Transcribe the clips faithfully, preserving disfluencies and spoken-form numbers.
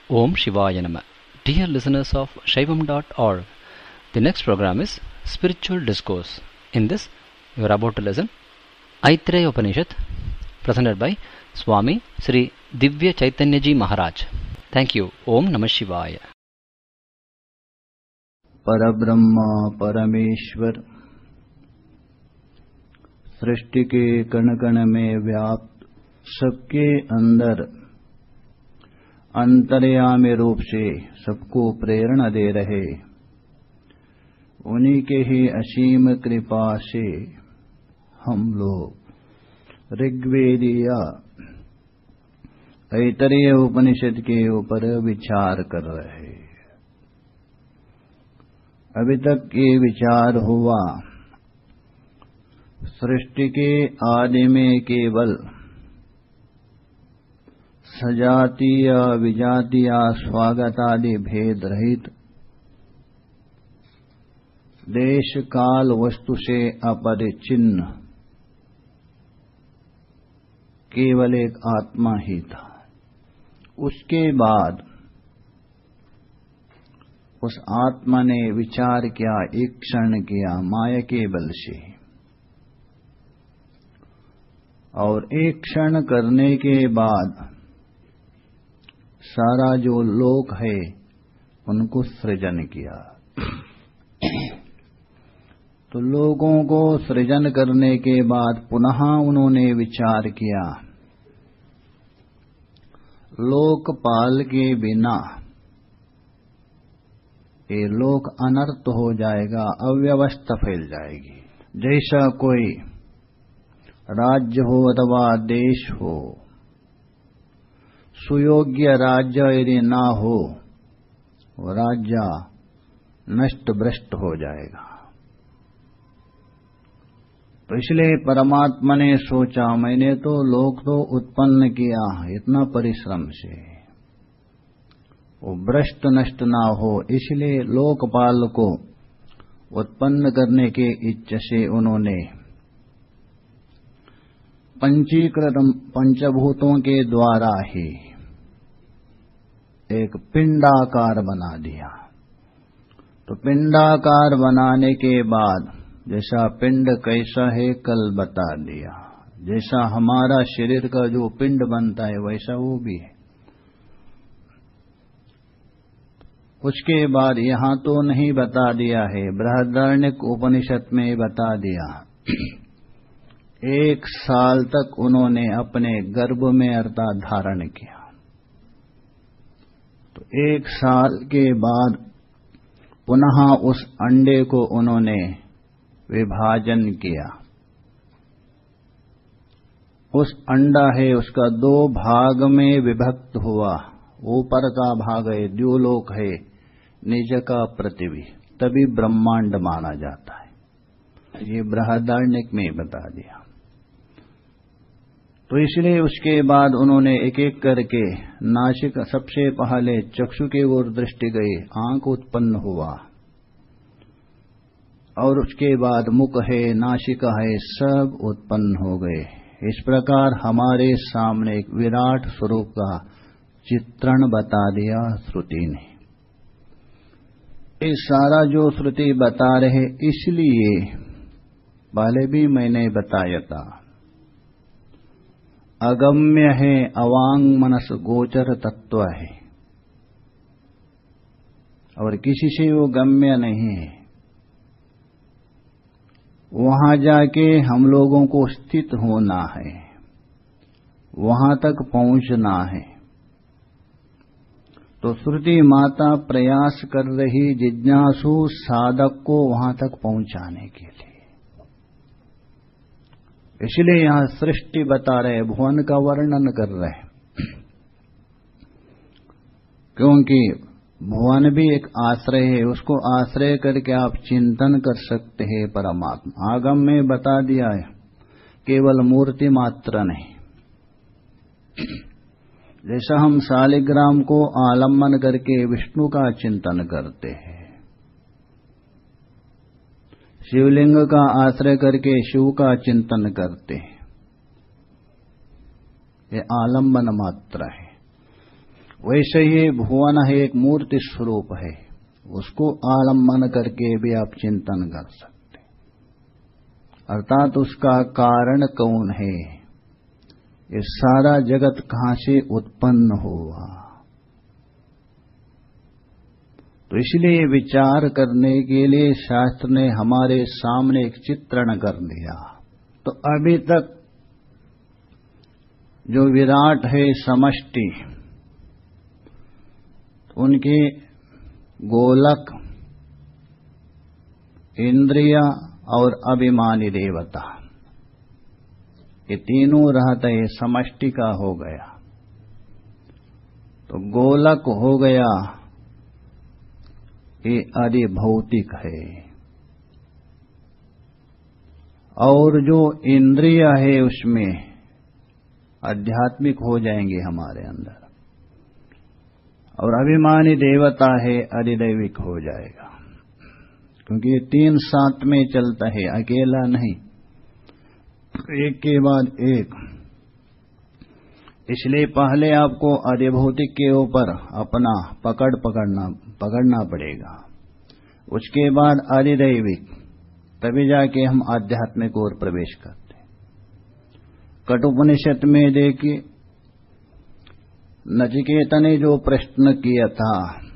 Om Shivaya Nama. Dear listeners of Shaivam dot org, the next program is Spiritual Discourse. In this, you are about to listen Aitreya Upanishad, presented by Swami Sri Divya Chaitanya Ji Maharaj. Thank you. Om Namah Shivaya. परब्रह्मा परमेश्वर सृष्टि के कण कण में व्याप्त, सबके अंदर अंतर्यामी रूप से सबको प्रेरणा दे रहे, उन्हीं के ही असीम कृपा से हम लोग ऋग्वेदीय ऐतरेय उपनिषद के ऊपर विचार कर रहे हैं। अभी तक ये विचार हुआ सृष्टि के आदि में केवल सजातीय विजातीय स्वागत आदि भेद रहित देश काल वस्तु से अपरिचिन्न केवल एक आत्मा ही था। उसके बाद उस आत्मा ने विचार किया, एक क्षण किया माया के बल से, और एक क्षण करने के बाद सारा जो लोक है उनको सृजन किया। तो लोगों को सृजन करने के बाद पुनः उन्होंने विचार किया, लोकपाल के बिना ये लोक अनर्थ हो जाएगा, अव्यवस्था फैल जाएगी। जैसा कोई राज्य हो अथवा देश हो, सुयोग्य राज्य यदि ना हो, वो राज्य नष्ट भ्रष्ट हो जाएगा। तो इसलिए परमात्मा ने सोचा, मैंने तो लोक तो उत्पन्न किया इतना परिश्रम से, वो भ्रष्ट नष्ट ना हो, इसलिए लोकपाल को उत्पन्न करने के इच्छा से उन्होंने पंचीकृत पंचभूतों के द्वारा ही एक पिंडाकार बना दिया। तो पिंडाकार बनाने के बाद जैसा पिंड कैसा है कल बता दिया, जैसा हमारा शरीर का जो पिंड बनता है वैसा वो भी है। उसके बाद यहां तो नहीं बता दिया है, बृहदारण्यक उपनिषद में बता दिया, एक साल तक उन्होंने अपने गर्भ में अर्थात धारण किया। तो एक साल के बाद पुनः उस अंडे को उन्होंने विभाजन किया। उस अंडा है उसका दो भाग में विभक्त हुआ, ऊपर का भाग है द्युलोक है, नीचे का पृथ्वी, तभी ब्रह्मांड माना जाता है। ये बृहदारण्यक में बता दिया। तो इसलिए उसके बाद उन्होंने एक एक करके नासिक, सबसे पहले चक्षु की ओर दृष्टि गई, आंख उत्पन्न हुआ, और उसके बाद मुख है, नासिका है, सब उत्पन्न हो गए। इस प्रकार हमारे सामने एक विराट स्वरूप का चित्रण बता दिया श्रुति ने। ये सारा जो श्रुति बता रहे, इसलिए पहले भी मैंने बताया था, अगम्य है, अवांग मनस गोचर तत्व है, और किसी से वो गम्य नहीं है। वहां जाके हम लोगों को स्थित होना है, वहां तक पहुंचना है। तो श्रुति माता प्रयास कर रही जिज्ञासु साधक को वहां तक पहुंचाने के लिए। इसलिए यहां सृष्टि बता रहे, भुवन का वर्णन कर रहे, क्योंकि भुवन भी एक आश्रय है, उसको आश्रय करके आप चिंतन कर सकते हैं परमात्मा। आगम में बता दिया है, केवल मूर्ति मात्र नहीं। जैसा हम शालिग्राम को आलम्बन करके विष्णु का चिंतन करते हैं, शिवलिंग का आश्रय करके शिव का चिंतन करते हैं, ये आलम्बन मात्र है। वैसे ही भुवन है एक मूर्ति स्वरूप है, उसको आलम्बन करके भी आप चिंतन कर सकते, अर्थात उसका कारण कौन है, ये सारा जगत कहां से उत्पन्न हुआ। तो इसलिए विचार करने के लिए शास्त्र ने हमारे सामने एक चित्रण कर दिया। तो अभी तक जो विराट है समष्टि, उनके गोलक, इंद्रिया और अभिमानी देवता, ये तीनों रहते समष्टि का हो गया। तो गोलक हो गया, ये आदि भौतिक है, और जो इंद्रिय है उसमें आध्यात्मिक हो जाएंगे हमारे अंदर, और अभिमानी देवता है अधिदैविक हो जाएगा, क्योंकि ये तीन साथ में चलता है, अकेला नहीं, एक के बाद एक। इसलिए पहले आपको अधिभौतिक के ऊपर अपना पकड़ पकड़ना पकड़ना पड़ेगा, उसके बाद अधिदैविक, तभी जाके हम आध्यात्मिक ओर प्रवेश करते। कठोपनिषद में देखिए, नचिकेता ने जो प्रश्न किया था,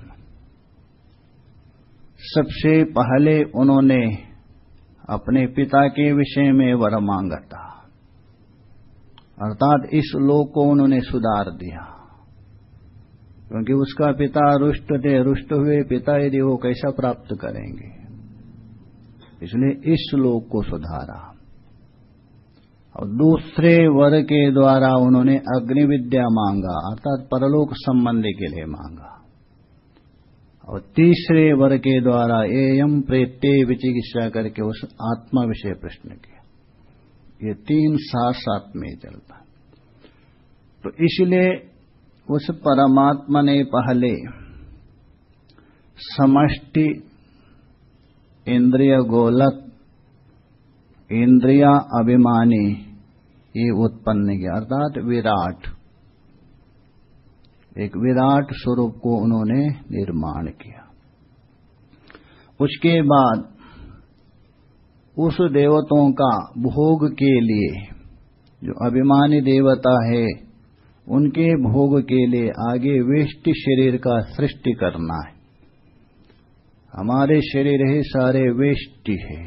सबसे पहले उन्होंने अपने पिता के विषय में वर मांगा था, अर्थात इस लोक को उन्होंने सुधार दिया, क्योंकि उसका पिता रुष्ट थे, रुष्ट हुए पिता यदि वो कैसा प्राप्त करेंगे, इसलिए इस लोक को सुधारा। और दूसरे वर के द्वारा उन्होंने अग्नि विद्या मांगा, अर्थात परलोक संबंधी के लिए मांगा, और तीसरे वर के द्वारा एयम प्रेत्य विचिकित्सा करके उस आत्मा विषय प्रश्न किया। ये तीन साथ साथ में चलता। तो इसलिए उस परमात्मा ने पहले समष्टि, इंद्रिय गोलक, इंद्रिया अभिमानी ये उत्पन्न किया, अर्थात विराट, एक विराट स्वरूप को उन्होंने निर्माण किया। उसके बाद उस देवताओं का भोग के लिए, जो अभिमानी देवता है, उनके भोग के लिए आगे वेष्टि शरीर का सृष्टि करना है। हमारे शरीर है सारे वेष्टि है,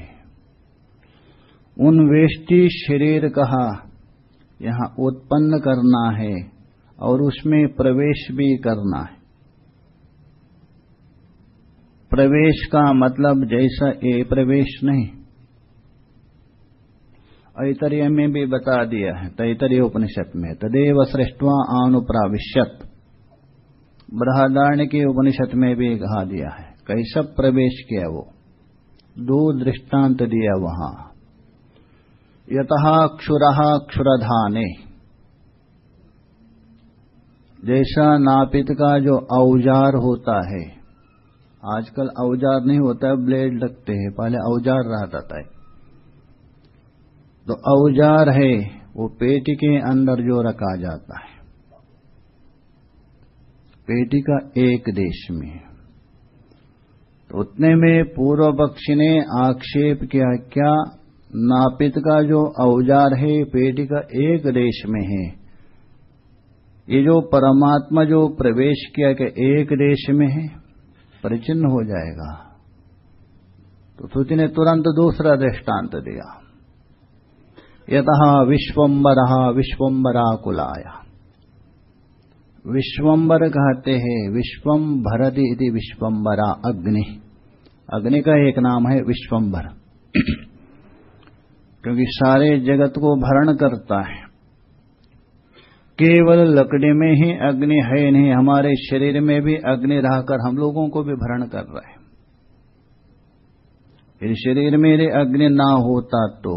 उन वेष्टि शरीर का यहां उत्पन्न करना है और उसमें प्रवेश भी करना है। प्रवेश का मतलब जैसा ये प्रवेश नहीं, ऐतरेय में भी बता दिया है, तैतरीय उपनिषद में तदेव सृष्ट्वा अनुप्राविश्यत, बृहदारण्य के उपनिषद में भी कहा दिया है कैसा प्रवेश किया। वो दो दृष्टांत दिया वहां, यतः क्षुरः क्षुरधाने, जैसा नापित का जो औजार होता है, आजकल औजार नहीं होता है, ब्लेड लगते हैं, पहले औजार रहता था। तो औजार है वो पेटी के अंदर जो रखा जाता है, पेटी का एक देश में। तो उतने में पूर्व पक्षी ने आक्षेप किया, क्या नापित का जो औजार है पेटी का एक देश में है, ये जो परमात्मा जो प्रवेश किया कि एक देश में है, परिचिन्न हो जाएगा। तो श्रुति ने तुरंत दूसरा दृष्टांत दिया, यतः विश्वम्बरः विश्वम्बराकुलाय। विश्वम्बर कहते हैं, विश्वम भरति इति विश्वम्बरा, अग्नि, अग्नि का एक नाम है विश्वम्बर, क्योंकि सारे जगत को भरण करता है। केवल लकड़ी में ही अग्नि है नहीं, हमारे शरीर में भी अग्नि रहकर हम लोगों को भी भरण कर रहा है। यदि शरीर में यदि अग्नि ना होता तो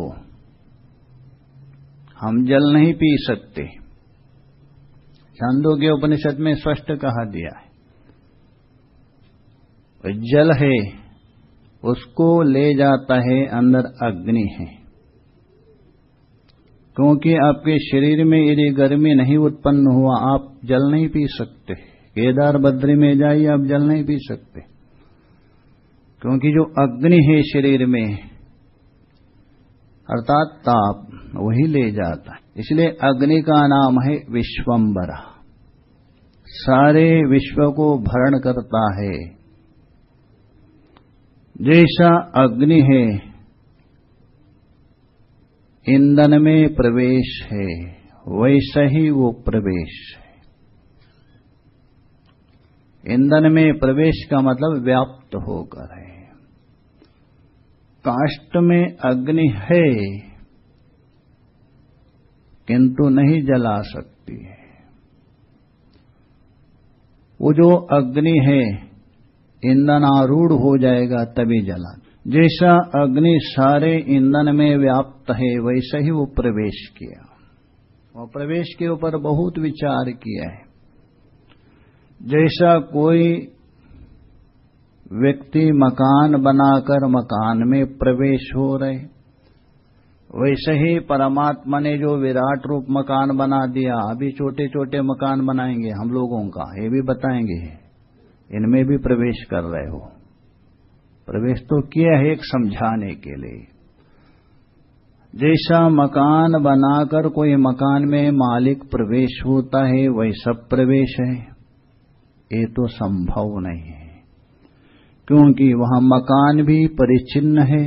हम जल नहीं पी सकते। छांदोग्य उपनिषद में स्पष्ट कहा दिया है, जल है उसको ले जाता है अंदर अग्नि है, क्योंकि आपके शरीर में यदि गर्मी नहीं उत्पन्न हुआ आप जल नहीं पी सकते, केदार बद्री में जाइए, आप जल नहीं पी सकते, क्योंकि जो अग्नि है शरीर में अर्थात ताप, वही ले जाता है। इसलिए अग्नि का नाम है विश्वंभरा, सारे विश्व को भरण करता है। जैसा अग्नि है ईंधन में प्रवेश है, वैसा ही वो प्रवेश है। ईंधन में प्रवेश का मतलब व्याप्त होकर है। काष्ठ में अग्नि है किंतु नहीं जला सकती है। वो जो अग्नि है ईंधन आरूढ़ हो जाएगा तभी जला। जैसा अग्नि सारे ईंधन में व्याप्त है, वैसा ही वो प्रवेश किया। वो प्रवेश के ऊपर बहुत विचार किया है। जैसा कोई व्यक्ति मकान बनाकर मकान में प्रवेश हो रहे, वैसे ही परमात्मा ने जो विराट रूप मकान बना दिया, अभी छोटे छोटे मकान बनाएंगे हम लोगों का, ये भी बताएंगे, इनमें भी प्रवेश कर रहे हो। प्रवेश तो किया है एक समझाने के लिए। जैसा मकान बनाकर कोई मकान में मालिक प्रवेश होता है, वैसा प्रवेश है, ये तो संभव नहीं है, क्योंकि वहां मकान भी परिचिन्न है,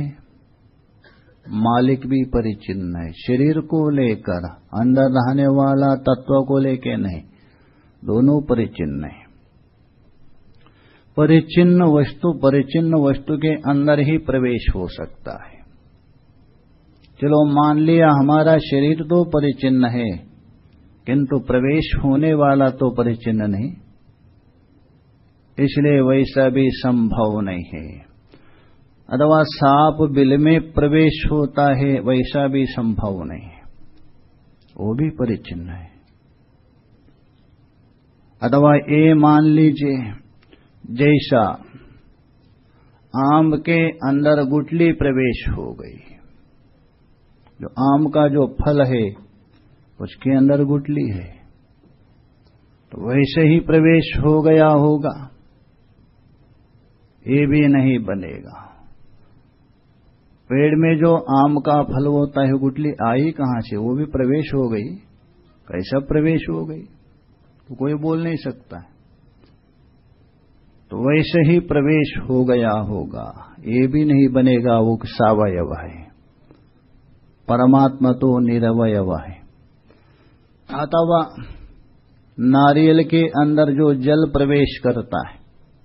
मालिक भी परिचिन्न है। शरीर को लेकर, अंदर रहने वाला तत्व को लेकर नहीं, दोनों परिचिन्न है। परिचिन्न वस्तु परिचिन्न वस्तु के अंदर ही प्रवेश हो सकता है। चलो मान लिया हमारा शरीर तो परिचिन्न है, किंतु प्रवेश होने वाला तो परिचिन्न नहीं, इसलिए वैसा भी संभव नहीं है। अथवा सांप बिल में प्रवेश होता है, वैसा भी संभव नहीं है, वो भी परिचिन्न है। अथवा ये मान लीजिए जैसा आम के अंदर गुठली प्रवेश हो गई, जो आम का जो फल है उसके अंदर गुठली है, तो वैसे ही प्रवेश हो गया होगा, ये भी नहीं बनेगा। पेड़ में जो आम का फल होता है, गुठली आई कहां से, वो भी प्रवेश हो गई। कैसा प्रवेश हो गई तो कोई बोल नहीं सकता है, तो वैसे ही प्रवेश हो गया होगा, ये भी नहीं बनेगा। वो सावयव है, परमात्मा तो निरवयव है। अथवा नारियल के अंदर जो जल प्रवेश करता है,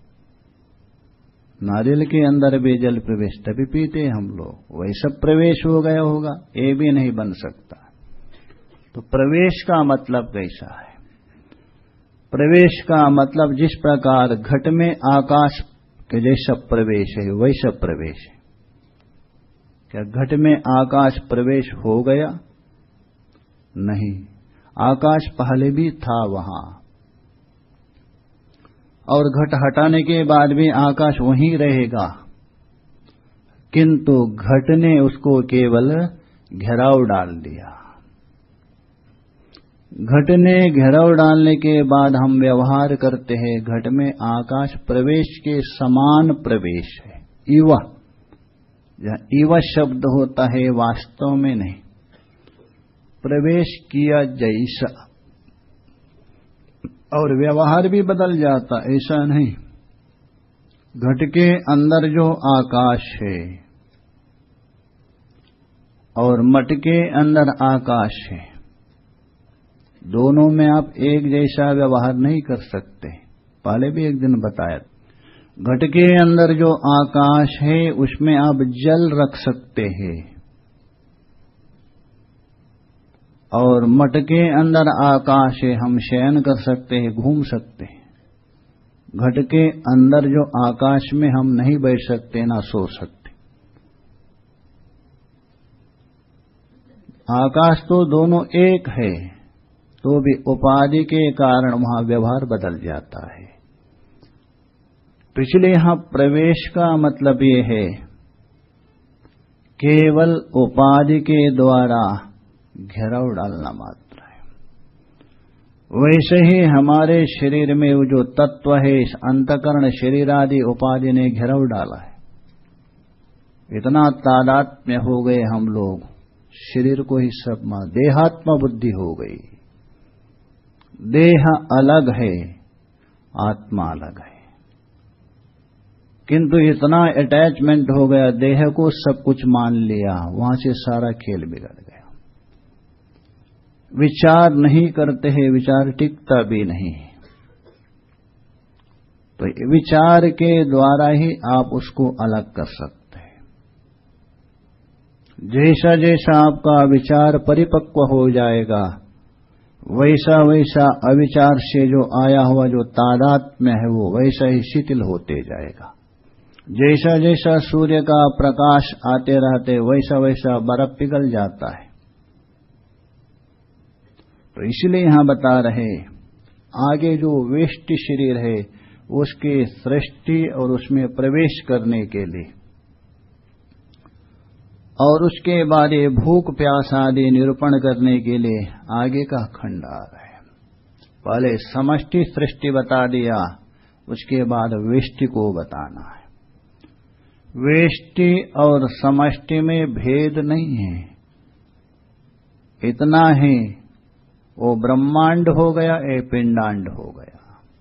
नारियल के अंदर भी जल प्रवेश तभी पीते हैं हम लोग, वैसा प्रवेश हो गया होगा, ये भी नहीं बन सकता। तो प्रवेश का मतलब कैसा है? प्रवेश का मतलब जिस प्रकार घट में आकाश के जैसा प्रवेश है, वैसा प्रवेश है। क्या घट में आकाश प्रवेश हो गया? नहीं, आकाश पहले भी था वहां, और घट हटाने के बाद भी आकाश वहीं रहेगा, किंतु घट ने उसको केवल घेराव डाल दिया। घट ने घेराव डालने के बाद हम व्यवहार करते हैं, घट में आकाश प्रवेश के समान प्रवेश है। इवा, जहां इवा शब्द होता है वास्तव में नहीं, प्रवेश किया जैसा, और व्यवहार भी बदल जाता, ऐसा नहीं। घट के अंदर जो आकाश है और मट के अंदर आकाश है, दोनों में आप एक जैसा व्यवहार नहीं कर सकते। पहले भी एक दिन बताया, घट के अंदर जो आकाश है उसमें आप जल रख सकते हैं, और मट के अंदर आकाश है, हम शयन कर सकते हैं, घूम सकते हैं। घट के अंदर जो आकाश में हम नहीं बैठ सकते, ना सो सकते। आकाश तो दोनों एक है, तो भी उपाधि के कारण वहां व्यवहार बदल जाता है। तो इसलिए यहां प्रवेश का मतलब ये है, केवल उपाधि के द्वारा घेराव डालना मात्र है। वैसे ही हमारे शरीर में वो जो तत्व है, इस अंतकरण शरीर आदि उपाधि ने घेराव डाला है। इतना तादात्म्य हो गए हम लोग, शरीर को ही सब मां देहात्म बुद्धि हो गई। देह अलग है, आत्मा अलग है, किंतु इतना अटैचमेंट हो गया, देह को सब कुछ मान लिया, वहां से सारा खेल बिगड़ गया। विचार नहीं करते हैं, विचार टिकता भी नहीं। तो विचार के द्वारा ही आप उसको अलग कर सकते हैं। जैसा जैसा आपका विचार परिपक्व हो जाएगा, वैसा वैसा अविचार से जो आया हुआ जो तादात्म्य है वो वैसा ही शिथिल होते जाएगा। जैसा जैसा सूर्य का प्रकाश आते रहते वैसा वैसा बर्फ पिघल जाता है। तो इसलिए यहां बता रहे, आगे जो वेष्टि शरीर है उसके सृष्टि और उसमें प्रवेश करने के लिए और उसके बाद ये भूख प्यास आदि निरूपण करने के लिए आगे का खंड आ रहा है। पहले समष्टि सृष्टि बता दिया, उसके बाद वेष्टि को बताना है। वेष्टि और समष्टि में भेद नहीं है, इतना है वो ब्रह्मांड हो गया, ये पिंडांड हो गया।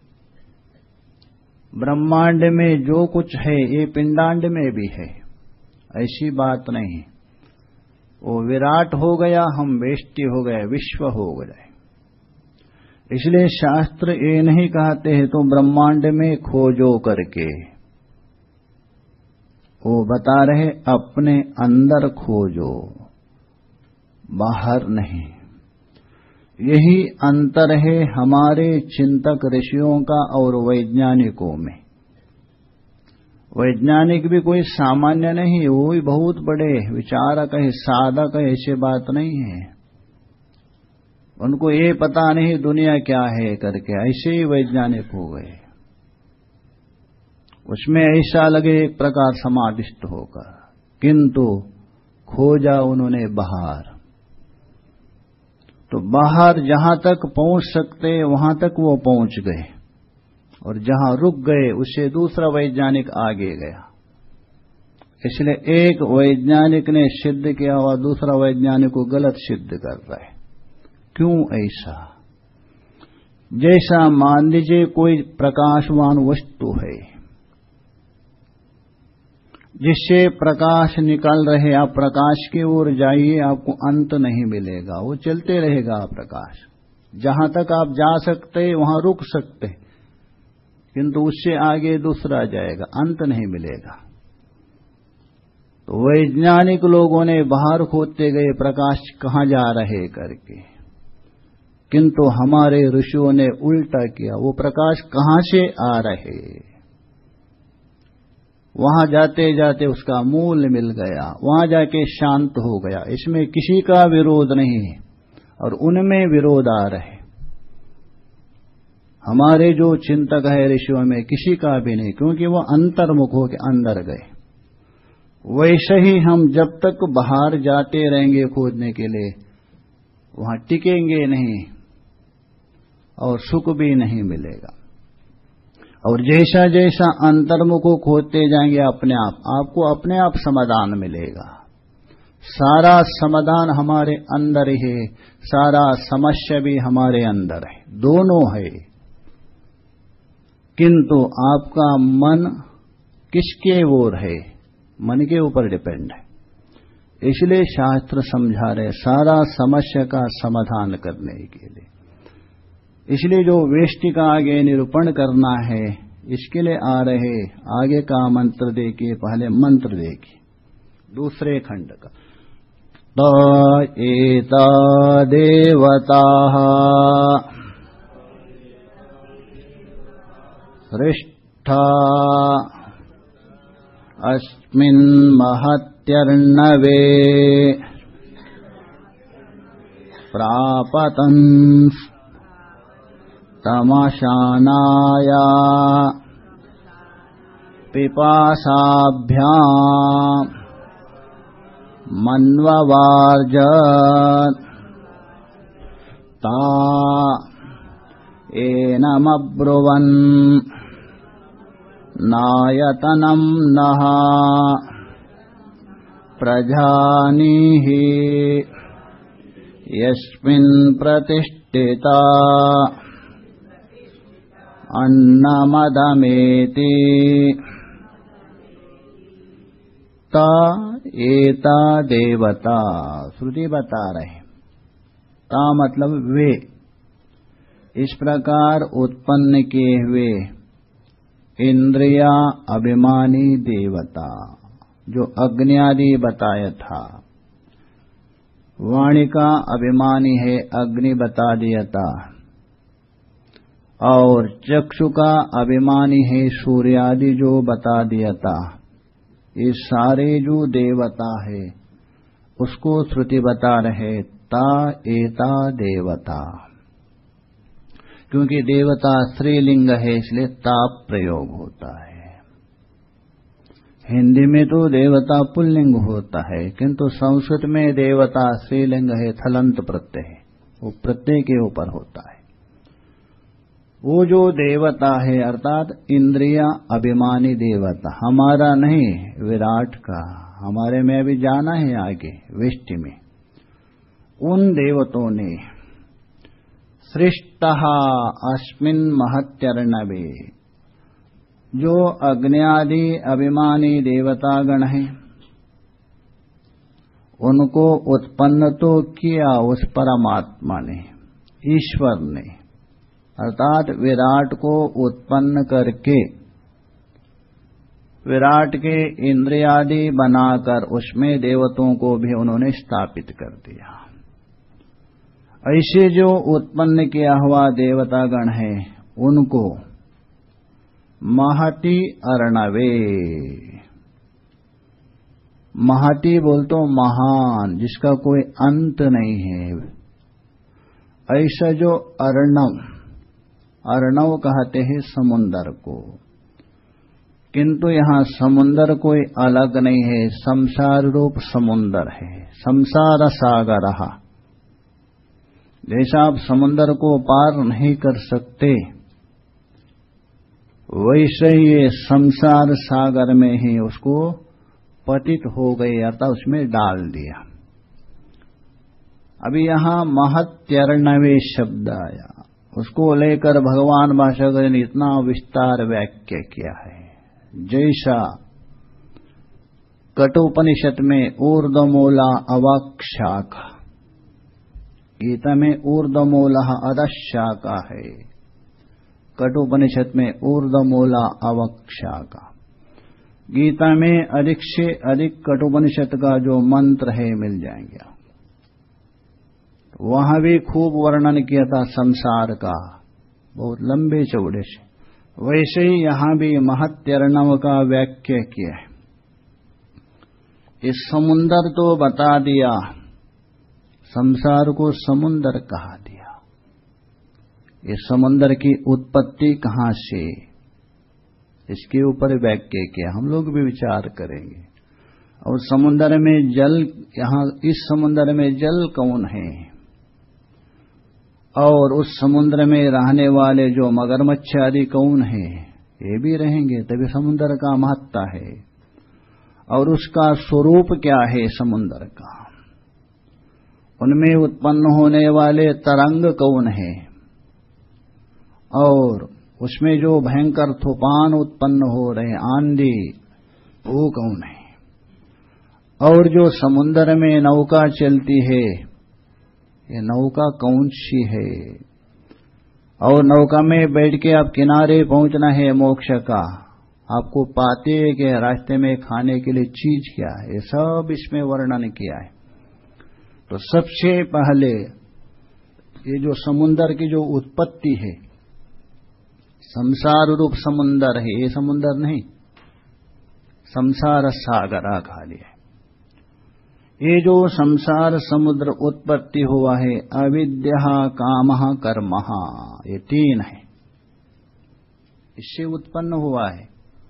ब्रह्मांड में जो कुछ है ये पिंडांड में भी है, ऐसी बात नहीं। वो विराट हो गया, हम वेष्टि हो गए, विश्व हो गए। इसलिए शास्त्र ये नहीं कहते हैं तो ब्रह्मांड में खोजो करके, वो बता रहे अपने अंदर खोजो, बाहर नहीं। यही अंतर है हमारे चिंतक ऋषियों का और वैज्ञानिकों में। वैज्ञानिक भी कोई सामान्य नहीं, वो भी बहुत बड़े विचारक है, साधक है, ऐसी बात नहीं है। उनको ये पता नहीं दुनिया क्या है करके, ऐसे ही वैज्ञानिक हो गए। उसमें ऐसा लगे एक प्रकार समाधिष्ट होकर, किंतु खोजा उन्होंने बाहर। तो बाहर जहां तक पहुंच सकते वहां तक वो पहुंच गए, और जहां रुक गए उससे दूसरा वैज्ञानिक आगे गया। इसलिए एक वैज्ञानिक ने सिद्ध किया हुआ दूसरा वैज्ञानिक को गलत सिद्ध कर रहा है। क्यों ऐसा? जैसा मान लीजिए कोई प्रकाशवान वस्तु है जिससे प्रकाश निकल रहे, आप प्रकाश की ओर जाइए, आपको अंत नहीं मिलेगा, वो चलते रहेगा प्रकाश। जहां तक आप जा सकते वहां रुक सकते, किंतु उससे आगे दूसरा जाएगा, अंत नहीं मिलेगा। तो वैज्ञानिक लोगों ने बाहर खोदते गए प्रकाश कहां जा रहे करके, किंतु हमारे ऋषियों ने उल्टा किया, वो प्रकाश कहां से आ रहे, वहां जाते जाते उसका मूल मिल गया, वहां जाके शांत हो गया। इसमें किसी का विरोध नहीं है, और उनमें विरोध आ रहे। हमारे जो चिंतक है ऋषियों में किसी का भी नहीं, क्योंकि वो अंतर्मुख होकर अंदर गए। वैसे ही हम जब तक बाहर जाते रहेंगे खोजने के लिए, वहां टिकेंगे नहीं और सुख भी नहीं मिलेगा। और जैसा जैसा अंतर्मुख को खोदते जाएंगे अपने आप, आपको अपने आप समाधान मिलेगा। सारा समाधान हमारे अंदर ही है, सारा समस्या भी हमारे अंदर है, दोनों है। किंतु आपका मन किसके ओर है, मन के ऊपर डिपेंड है। इसलिए शास्त्र समझा रहे सारा समस्या का समाधान करने के लिए। इसलिए जो वेष्टि का आगे निरूपण करना है, इसके लिए आ रहे। आगे का मंत्र देखिए, पहले मंत्र देखिए दूसरे खंड का। त एता देवता सृष्टा अस्मिन् महत्यर्णवे प्रापतन् तमशानाया पिपासाभ्याम् मन्ववार्जत् ता एनमब्रुवन् नायतनं नः प्रजानीहि यस्मिन् प्रतिष्ठिता अन्नमदमेति ता एता देवता। श्रुति बता रहे, ता मतलब वे, इस प्रकार उत्पन्न किए हुए इंद्रिया अभिमानी देवता, जो अग्नि आदि बताया था। वाणी का अभिमानी है, अग्नि बता दिया था, और चक्षु का अभिमानी है, सूर्य आदि जो बता दिया था। ये सारे जो देवता है उसको श्रुति बता रहे, ता एता देवता। क्योंकि देवता स्त्रीलिंग है, इसलिए ताप प्रयोग होता है। हिंदी में तो देवता पुल्लिंग होता है, किंतु संस्कृत में देवता स्त्रीलिंग है, थलंत प्रत्यय है, वो प्रत्यय के ऊपर होता है। वो जो देवता है अर्थात इंद्रिया अभिमानी देवता, हमारा नहीं, विराट का, हमारे में अभी जाना है आगे विष्टि में। उन देवतों ने सृष्टः अस्मिन् महत्यर्णवे, जो अग्न्यादि अभिमानी देवतागण हैं उनको उत्पन्न तो किया उस परमात्मा ने, ईश्वर ने, अर्थात विराट को उत्पन्न करके विराट के इंद्रियादि बनाकर उसमें देवताओं को भी उन्होंने स्थापित कर दिया। ऐसे जो उत्पन्न किया हुआ देवतागण है उनको महति अर्णवे, महति बोल तो महान, जिसका कोई अंत नहीं है, ऐसा जो अर्णव, अर्णव कहते हैं समुंदर को, किंतु यहां समुंदर कोई अलग नहीं है, संसार रूप समुंदर है, संसार सागर। जैसा आप समुंदर को पार नहीं कर सकते, वैसे ही ये संसार सागर में ही उसको पतित हो गए, अर्थात उसमें डाल दिया। अभी यहां महत्यर्णवे शब्द आया, उसको लेकर भगवान भाष्यकार ने इतना विस्तार व्याख्या किया है। जैसा कठोपनिषद में ऊर्ध्वमूला अवाक्शाखा, गीता में ऊर्ध्वमूला अधशाखा है, कठोपनिषद में ऊर्ध्वमूला अवक्षाखा। गीता में अधिक से अधिक कठोपनिषद का जो मंत्र है मिल जाएंगे। वहां भी खूब वर्णन किया था संसार का, बहुत लंबे चौड़े से। वैसे ही यहां भी महत्यर्णव का व्याख्या किया है। इस समुंदर तो बता दिया, संसार को समुंदर कहा दिया। इस समुंदर की उत्पत्ति कहां से, इसके ऊपर व्याख्या किया, हम लोग भी विचार करेंगे। और समुंदर में जल, यहां इस समुंदर में जल कौन है, और उस समुद्र में रहने वाले जो मगरमच्छ आदि कौन है, ये भी रहेंगे, तभी समुद्र का महत्ता है। और उसका स्वरूप क्या है समुद्र का, उनमें उत्पन्न होने वाले तरंग कौन है, और उसमें जो भयंकर तूफान उत्पन्न हो रहे आंधी, वो कौन है। और जो समुद्र में नौका चलती है, ये नौका कौन सी है, और नौका में बैठ के आप किनारे पहुंचना है मोक्ष का, आपको पाते के रास्ते में खाने के लिए चीज क्या है, ये सब इसमें वर्णन किया है। तो सबसे पहले ये जो समुंदर की जो उत्पत्ति है, संसार रूप समुंदर है, ये समुंदर नहीं, संसार सागर खाली है। ये जो संसार समुद्र उत्पत्ति हुआ है, अविद्या कामः कर्मः, ये तीन है, इससे उत्पन्न हुआ है।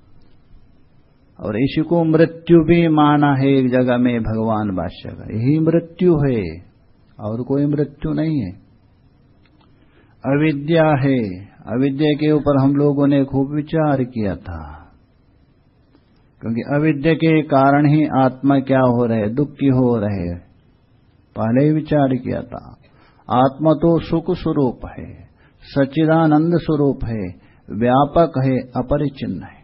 और इसी को मृत्यु भी माना है एक जगह में भगवान भाष्यकार, यही मृत्यु है और कोई मृत्यु नहीं है। अविद्या है, अविद्या के ऊपर हम लोगों ने खूब विचार किया था, क्योंकि अविद्या के कारण ही आत्मा क्या हो रहे, दुखी हो रहे, पहले ही विचार किया था। आत्मा तो सुख स्वरूप है, सच्चिदानंद स्वरूप है, व्यापक है, अपरिचिन्न है।